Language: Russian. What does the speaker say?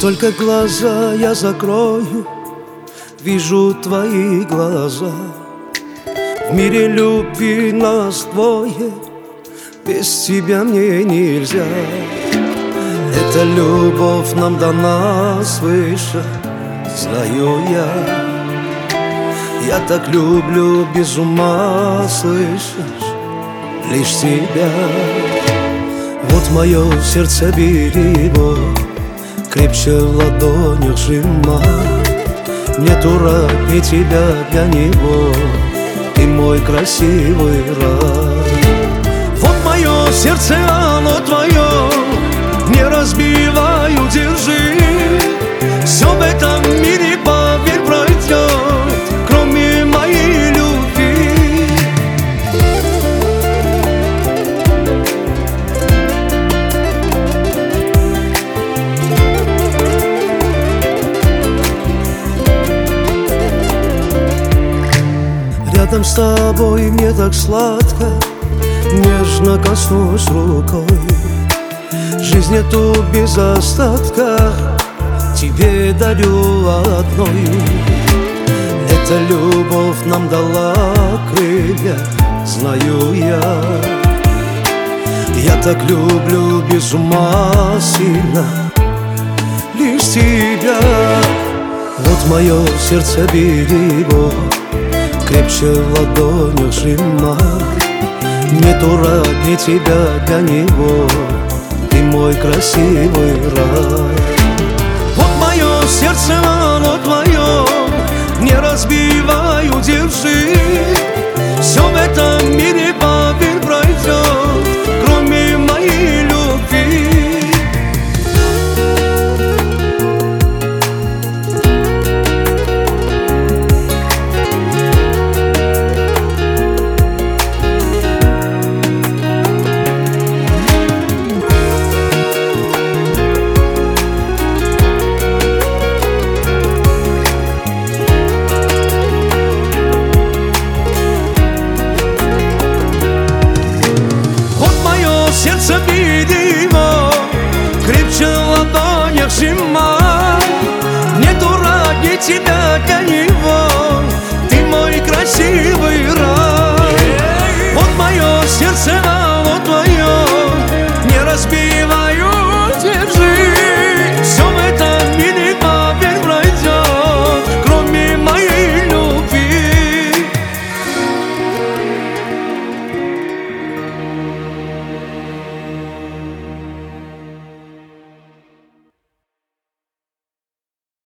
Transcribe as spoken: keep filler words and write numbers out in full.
Только глаза я закрою, вижу твои глаза. В мире любви нас двое, без тебя мне нельзя. Эта любовь нам дана свыше, знаю я. Я так люблю без ума, слышишь, лишь тебя. Вот мое сердце, бери его, крепче в ладонях сжимай. Нету ради тебя для него, ты мой красивый рай. Вот мое сердце, оно твое, не разбиваю, держи. Все в этом мире, поверь, пройдет, кроме моей любви. Рядом с тобой мне так сладко, нежно коснусь рукой. Жизнь эту без остатка тебе дарю одной. Эта любовь нам дала крылья, знаю я. Я так люблю без ума сильно, лишь тебя. Вот мое сердце, бери его, крепче в ладонях сжимай. Нету ради тебя для него, ты мой красивый рай. Вот мое сердце, оно твое, не разбиваю, держи. Все в этом мире, поверь, пройдет, кроме моей любви. Сердце, бери его, крепче в ладонях сжимай. Нету ради тебя для них,